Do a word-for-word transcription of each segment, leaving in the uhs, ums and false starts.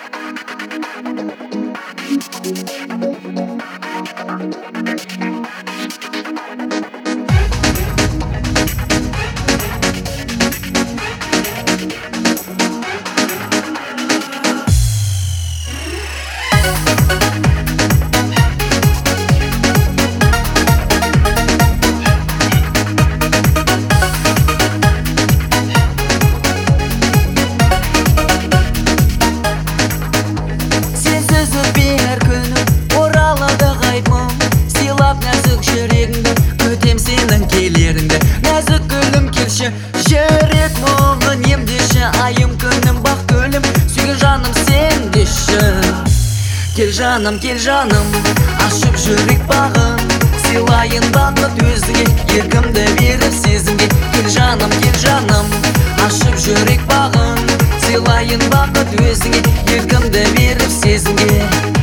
Нәзік гүлім келші, жүрек мұңын емдеші, айым күнім бақ гүлім, сүйген жаным сен деші. Кел жаным, кел жаным, ашып жүрек бағын, сыйлайын бақыт өзіңе, еркімді беріп сезімге. Кел жаным, кел жаным, ашып жүрек бағын, сыйлайын бақыт өзіңе, еркімді беріп сезімге.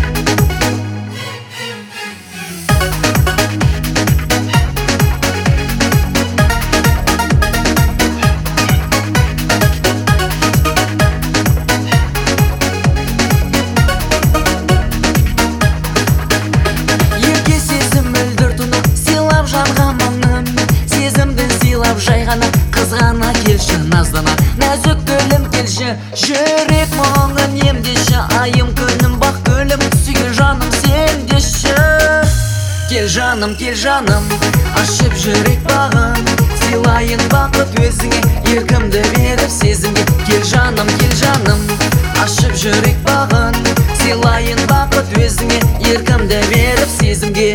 Жай ғана қызғана келші, наздана нәзік гүлім келші, жүрек мұңын емдеші, айым күнім бақ гүлім, сүйген жаным сен деші. Кел жаным, кел жаным, ашып жүрек бағын, сыйлайын бақыт өзіңе, еркімді беріп сезімге. Кел жаным, кел жаным, ашып жүрек бағын, сыйлайын бақыт өзіңе, еркімді беріп сезімге.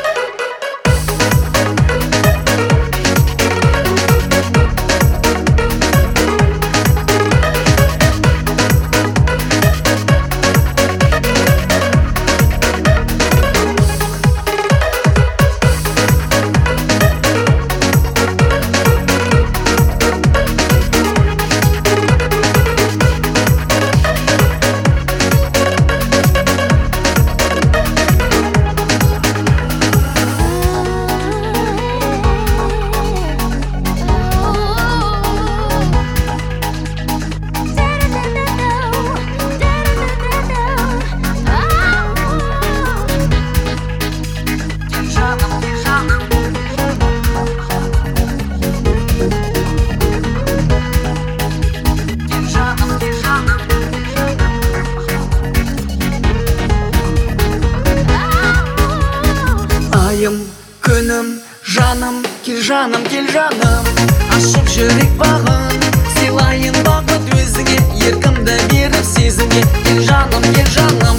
Айым, күнім, жаным, кел жаным, кел жаным, ашып жүрек бағын, сыйлайын бақыт өзіңе, еркімді беріп сезімге. Кел жаным, кел жаным,